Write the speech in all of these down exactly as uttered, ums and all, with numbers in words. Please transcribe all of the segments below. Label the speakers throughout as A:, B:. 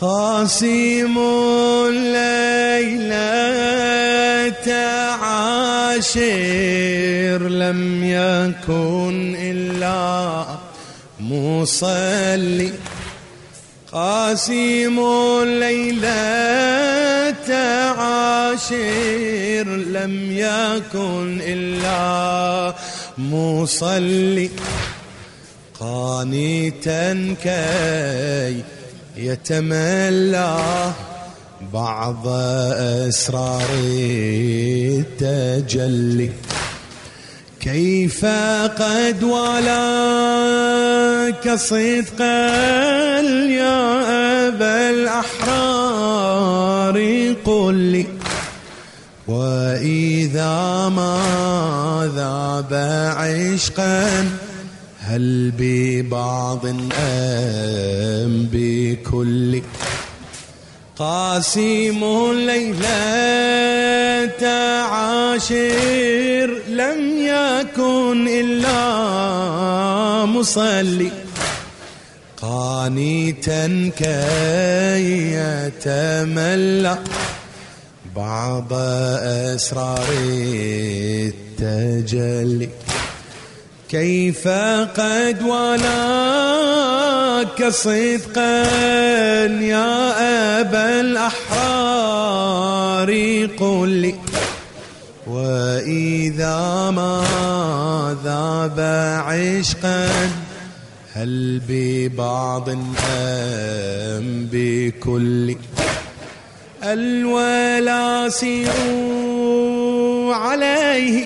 A: قاسم الليلة عاشر لم يكن إلا مصلي. قاسم الليلة عاشر لم يكن إلا مصلي. قانتا كي يتملى بعض أسرار التجلي. كيف قد ولاك صدقا يا أبا الأحرار قل لي. وإذا ما ذاب عشقا هل ببعض أم بكل. قاسم الليلة عاشر لم يكن إلا مصلي. قانتا كي يتملى بعض أسرار التجلي. كيف قد ولاك صدقا يا أبا الأحرار قل لي. وإذا ما ذاب عشقا هل ببعض أم بكل. الولا سيروا عليه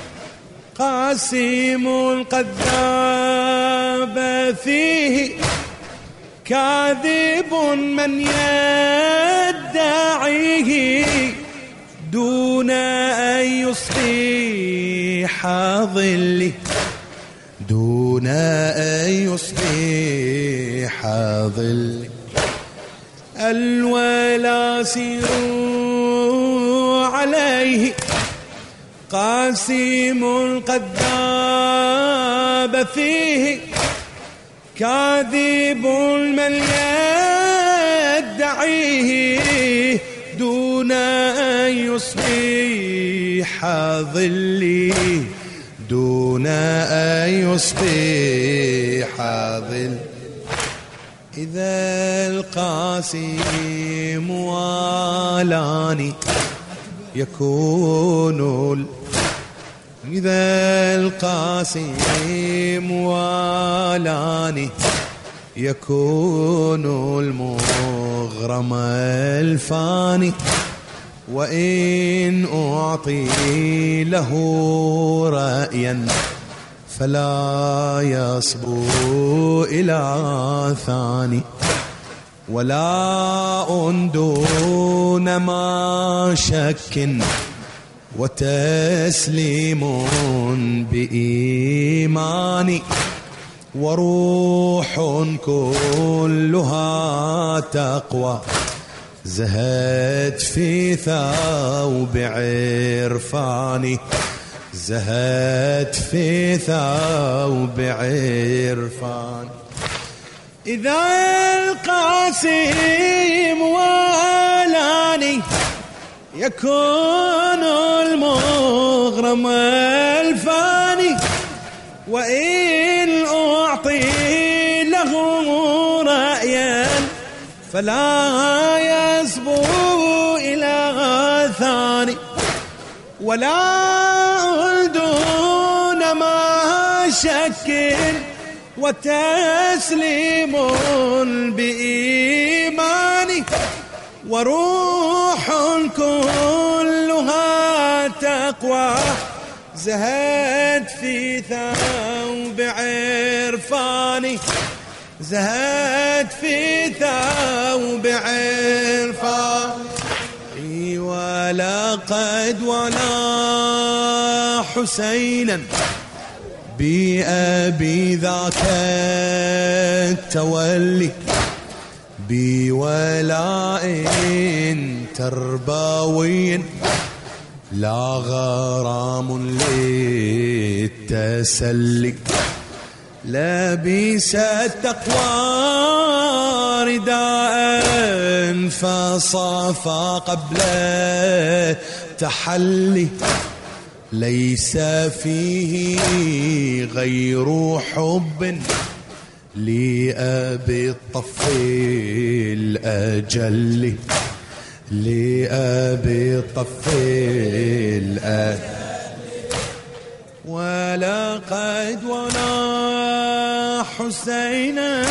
A: قاسم القذاب فيه. كاذب من يدعيه دون أن يصبح ظلي. دون أن يصبح ظلي. الولا سيروا عليه قاسم القذاب فيه. كاذب من يدعيه دون أن يصبح ظلي. دون أن يصبح ظل. إذا القاسم والاني يكون إذا القاسم والاني يكون المغرم الفاني. وإن أعطي له رأيا فلا يصبو إلى ثاني. ولا دون ما شك وتسليم بإيماني. وروح كلها تقوى زهت في ثوب عرفاني. زهت في ثوب عرفاني. إذا القاسم والاني يكون المغرم الفاني. وإن أعطي له رأيا فلا يسبو إلى ثاني. ولا دون ما شك وتسليم بإيماني. وروح كلها تقوى زهد في ثوب عرفاني. زهد في ثوب عرفاني. ولقد ولا حسينا بأبي ذاك التولي. بولاء تربوي لا غرام للتسلي. لبس التقوى رداء فصافى قبل تحلي ليس فيه غير حب لأبي الطف الأجل لأبي الطف الأجل ولقد ولا حسينا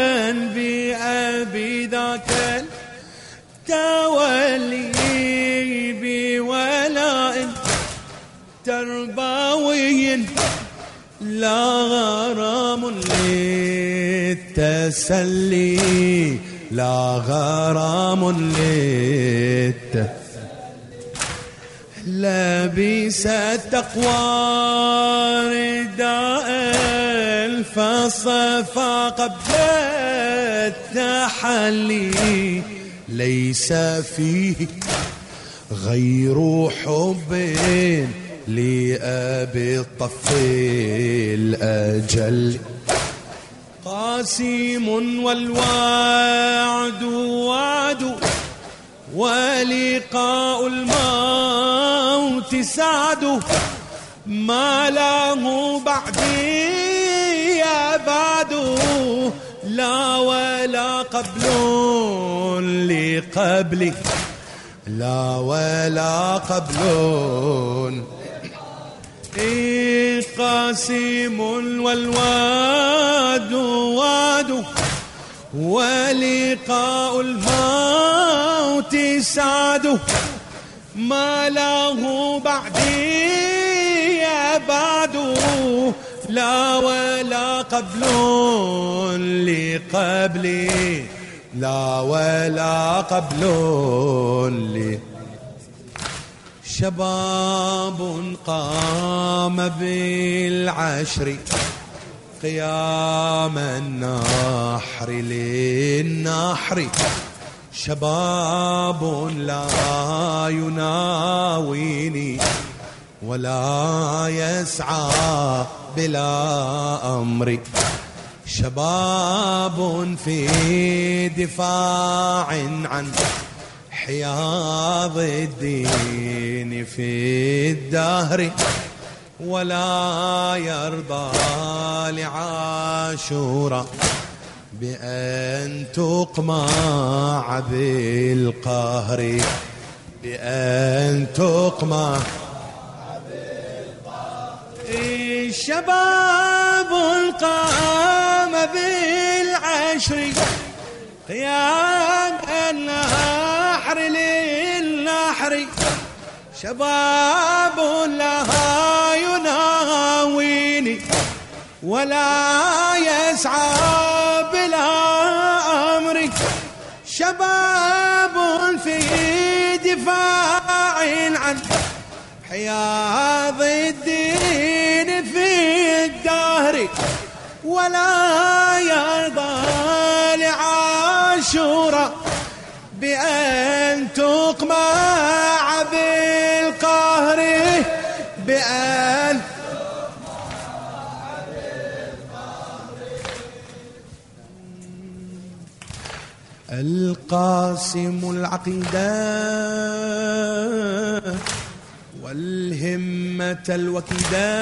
A: بأبي ذاك التولي بولاء تربوي لا غرام للتسلي لا غرام للتسلي لبس التقوى رداء فصفى قبل التحلي ليس فيه غير حب لأبي الطف الأجل قاسم والوعد وعد ولقاء الموت سعد ما له بعدي يا بعد لا ولا قبل لقبلي لا ولا قبل إيه قاسم والواد واد ولقاء الموت سعد ما له بعدي يا بعد لا ولا قبل لقبلي لا ولا قبل لي شباب قام بالعشر قيام النحر للنحر شباب لا يناويني ولا يسعى بلا أمر شباب في دفاع عن حياض الدين في الدهر ولا يرضى لعاشورا بأن تقمع بالقهر بأن تقمع شباب قام بالعشر قيام النحر للنحر شباب لها يناويني ولا يسعى بلا أمر شباب في دفاع عن حياض الدين في الدهر ولا يرضى لعاشورا بأن تقمع بالقهر بأن القاسم العقيدة والهمة الوكيدة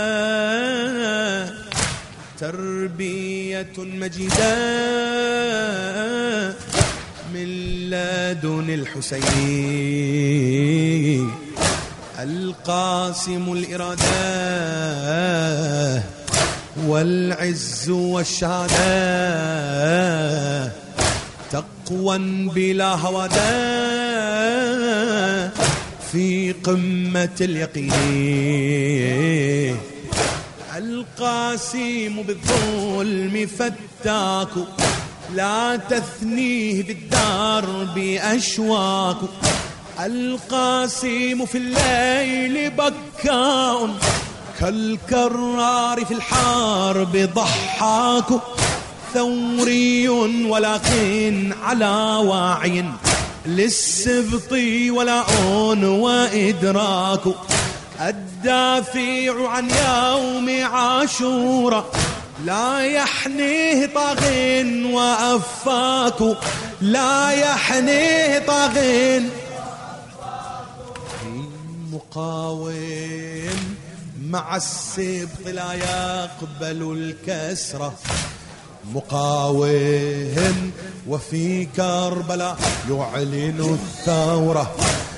A: تربية مجيدة من لدن الحسين القاسم الإرادة والعز والشهادة تقوى بلا هوادة في قمة اليقين القاسم بالظلم فتاك لا تثنيه بالدرب أشواك القاسم في الليل بكاء كالكرار في الحرب ضحاك ثوري ولكن على واعي للسبط ولاء وإدراك الدافع عن يوم عاشوراء لا يحنيه طاغ وأفاك، لا يحنيه طاغ مقاوم مع السبط لا يقبل الكسرة، مقاوم وفي كربلاء يعلن الثورة،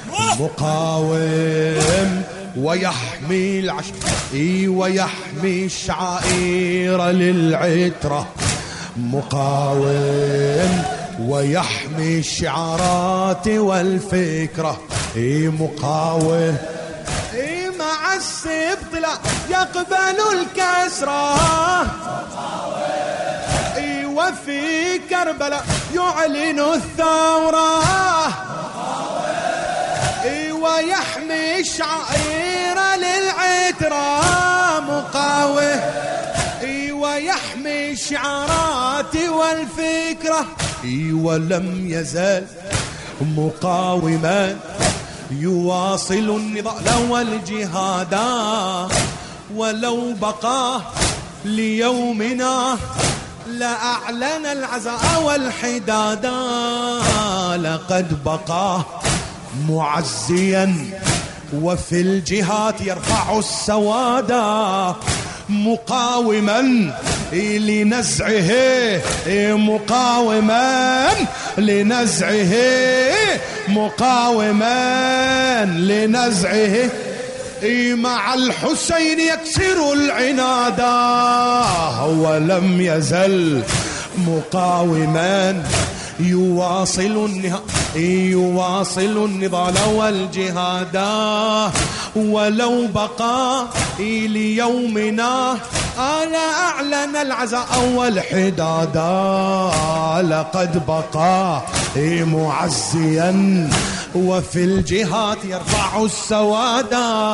A: مقاوم ويحمي العش ويحمي الشعائر للعترة، مقاوم ويحمي الشعارات والفكرة، مقاوم مع السبط لا يقبل الكسرة، وفي كربلاء يعلن الثورة، ويحمي الشعائر للعترة، مقاوم ويحمي الشعارات والفكرة، ولم يزال مقاوما يواصل النضال والجهاد، ولو بقى ليومنا لأعلن العزاء والحداد، لقد بقى معزيا وفي الجهات يرفع السواد، مقاوما لنزعه مقاوما لنزعه مقاوما لنزعه، مع الحسين يكسر العناد، ولم يزل مقاوما يواصل النها يواصل النضال والجهاد، ولو بقى ليومنا أنا أعلن العزاء والحداد، لقد بقى معزيا وفي الجهات يرفع السواد،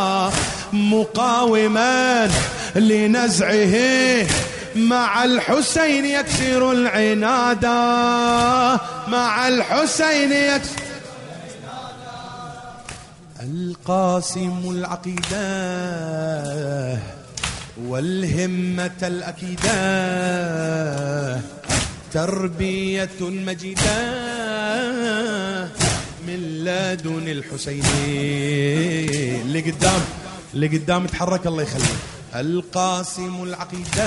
A: مقاوما لنزعه مع الحسين يكسر العناد، مع الحسين يكسر القاسم العقيدة والهمة الأكيدة، تربية مجيدة من لدن الحسين. اللي قدام اللي قدام تحرك الله يخليك. القاسم العقيدة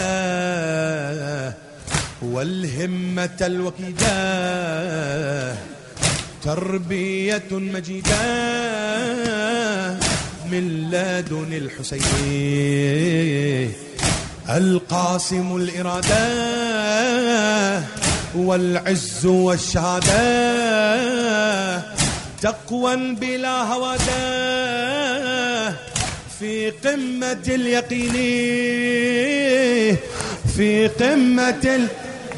A: والهمة الوكيدة، تربية مجيدة من لدن الحسين. القاسم الإرادة والعز والشهادة، تقوى بلا هوادة في قمة اليقين، في قمة ال...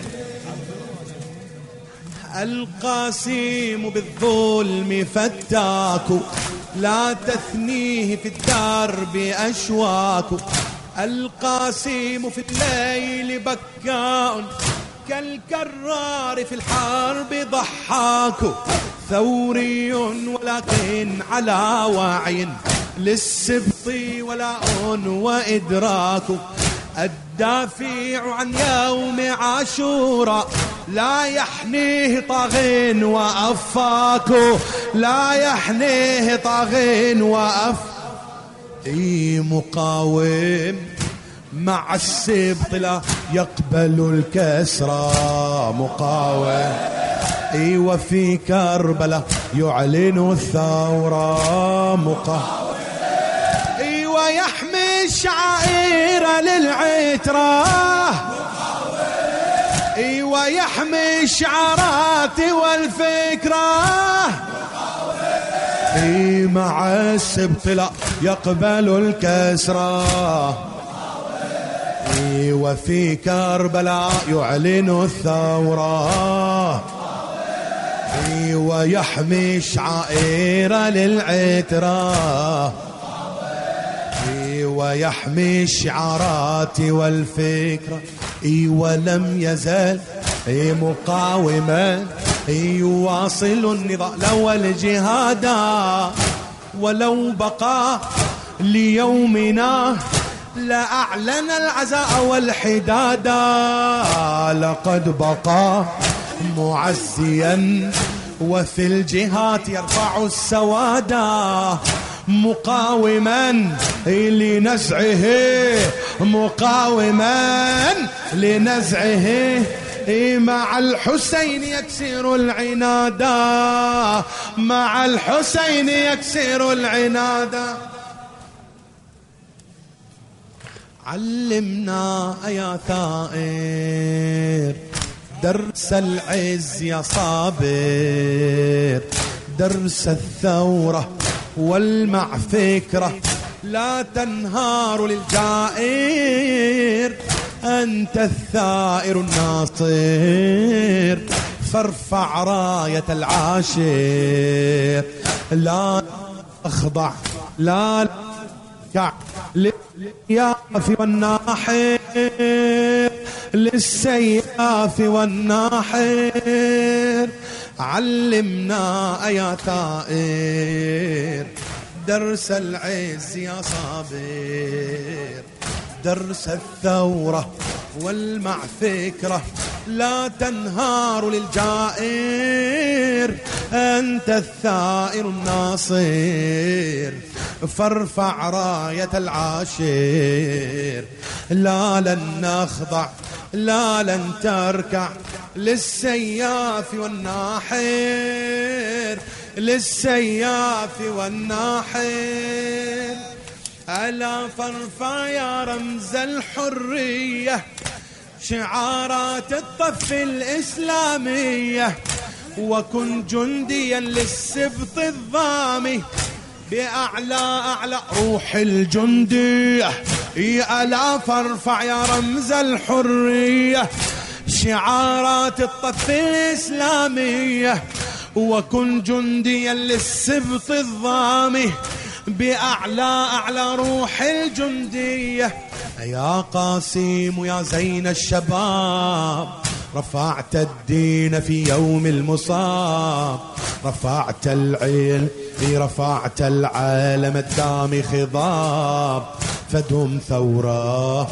A: القاسم بالظلم فتاك، لا تثنيه في الدرب أشواك. القاسم في الليل بكاء، كالكرار في الحرب ضحاك. ثوري ولكن على واعي للسبط ولاء وإدراك. الدافع عن يوم عاشوراء لا يحنيه طاغ وأفاك، لا يحنيه طاغ وأف. اي مقاوم مع السبط لا يقبل الكسرى، مقاوم اي وفي كربلاء يعلن الثورة، مقاوم اي ويحمي الشعائر للعترة، اي ويحمي الشعارات والفكرة. اي مع السبط لا يقبل الكسرى، اي وفي كربلاء يعلن الثورة، اي ويحمي الشعائر للعترة، اي ويحمي الشعارات والفكرة. اي ولم يزال اي مقاوما يواصل النضال والجهاد، ولو بقى ليومنا لأعلن العزاء والحدادا لقد بقى معزيا وفي الجهات يرفع السوادا مقاوما لنزعه مقاوما لنزعه مع الحسين يكسر العنادا مع الحسين يكسر العنادا. علمنا يا ثائر درس العز يا صابر درس الثورة والمع فكرة لا تنهار للجائر أنت الثائر الناصر فارفع راية العاشر لا أخضع لا كع للسياف والناحر للسياف والناحر. علمنا يا ثائر درس العز يا صابر درس الثورة والمع فكرة لا تنهار للجائر أنت الثائر الناصر فارفع راية العاشر لا لن نخضع لا لن تركع للسياف والناحر للسياف والناحر. ألا فارفع يا رمز الحرية شعارات الطف الإسلامية وكن جنديا للسبط الظامي بأعلى أعلى روح الجندية. ألا فارفع يا رمز الحرية شعارات الطف الإسلامية وكن جنديا للسبط الظامي بأعلى أعلى روح الجندية. يا قاسم يا زين الشباب رفعت الدين في يوم المصاب رفعت العلم رفعت العالم الدامي خضاب فدم ثورة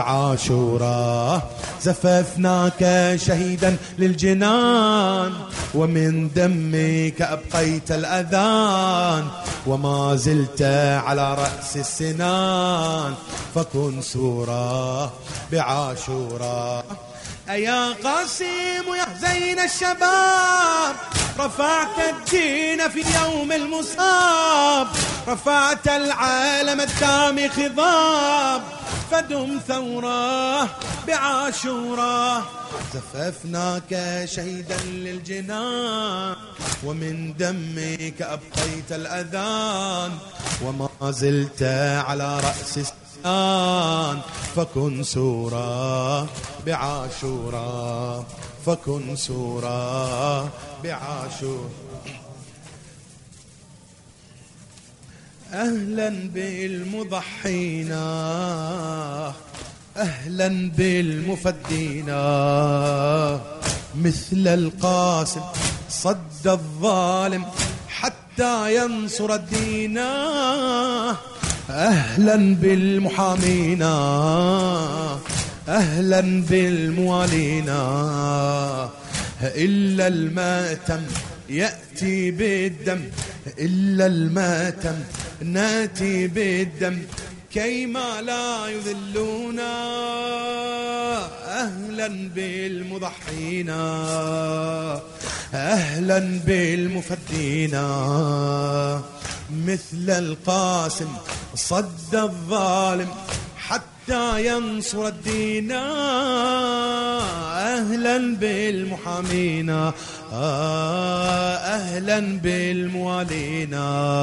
A: بعاشورة زففناك شهيدا للجنان ومن دمك أبقيت الأذان وما زلت على رأس السنان فكن سورة بعاشورة. يا قاسم يا زين الشباب رفعت الدين في يوم المصاب رفعت العالم الدامي خضاب فدم ثورة بعاشورة زففناك شهيدا للجنان ومن دمك أبقيت الأذان وما زلت على رأس السنان فكن سورة بعاشورة فكن سورة بعاشورة. أهلا بالمضحين أهلا بالمفدين مثل القاسم صد الظالم حتى ينصر الدين. أهلا بالمحامين أهلا بالموالين إلا الماتم يأتي بالدم إلا الماتم ناتي بالدم كيما لا يذلونا. أهلا بالمضحين أهلا بالمفدين مثل القاسم صد الظالم حتى ينصر الدين. أهلا بالمحامين أهلا بالموالين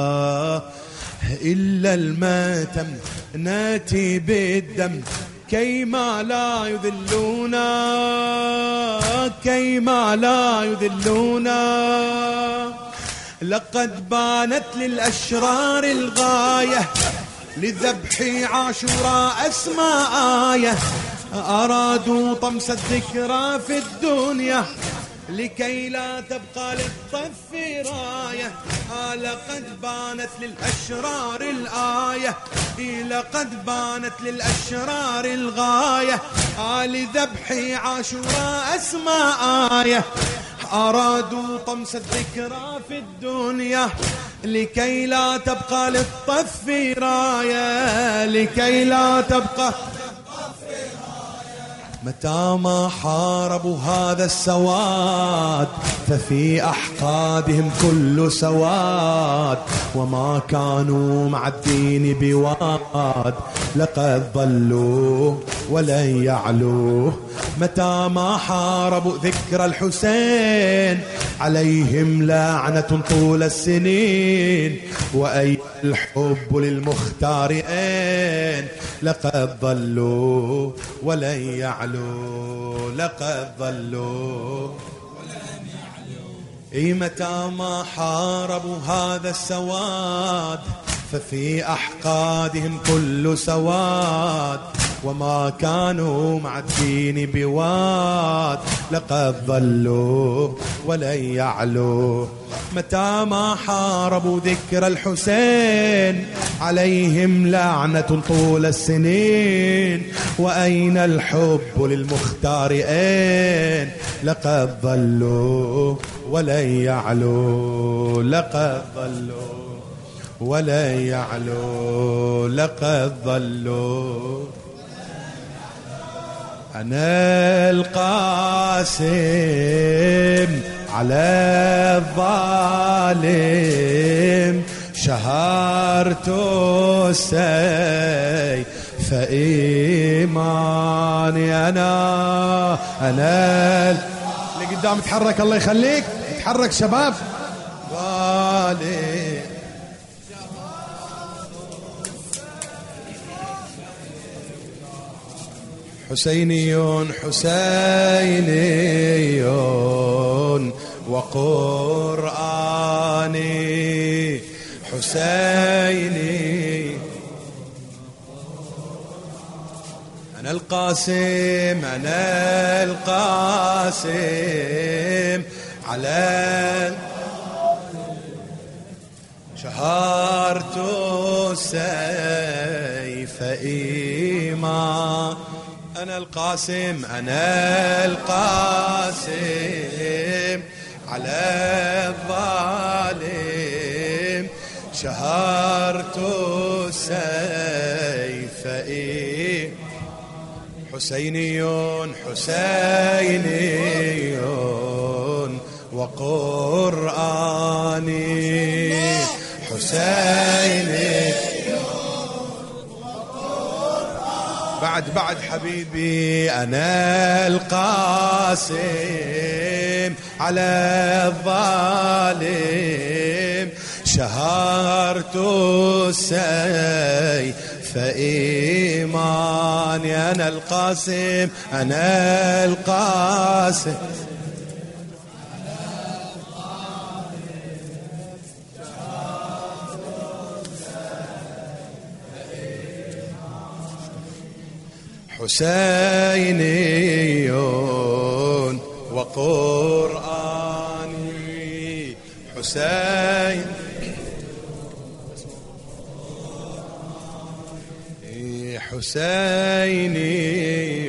A: إلا الماتم ناتي بالدم كيما لا يذلونا كيما لا يذلونا. لقد بانت للأشرار الغاية لذبح عاشوراء أسمى آية أرادوا طمس الذكرى في الدنيا لكي لا تبقى للطف راية. لقد بانت للأشرار الآية، لقد بانت للأشرار الغاية، آل ذبحي عاشوراء أسمى آية، أرادوا طمس الذكرى في الدنيا لكي لا تبقى للطف راية، لكي لا تبقى. متى ما حاربوا هذا السواد ففي أحقادهم كل سواد، وما كانوا مع الدين بواد لقد ضلوا ولن يعلوا. متى ما حاربوا ذكر الحسين عليهم لعنة طول السنين، وأي الحب للمختار أين لقد ضلوا ولن يعلوا، لقد ضلوا ولن يعلوا. اي متى ما حاربوا هذا السواد ففي أحقادهم كل سواد، وما كانوا مع الدين بواد لقد ضلوا ولن يعلوا. متى ما حاربوا ذكر الحسين عليهم لعنة طول السنين، وأين الحب للمختار أين لقد ضلوا ولن يعلوا، لقد ضلوا ولن يعلوا، لقد ضلوا. أنا القاسم على الظالم شهرت السيف إيماني. أنا أنا اللي قدام تحرك، الله يخليك تحرك شباب. ظالم حسيني حسيني وقرآني، حسيني أنا القاسم أنا القاسم على شهرت السيف إيمان. أنا القاسم أنا القاسم على الظالم شهرت السيف إيمان. حسيني حسيني وقرآني، حسيني بعد بعد حبيبي. أنا القاسم على الظالم شهرت السيف إيماني. أنا القاسم أنا القاسم حسيني وقرآني، حسين حسيني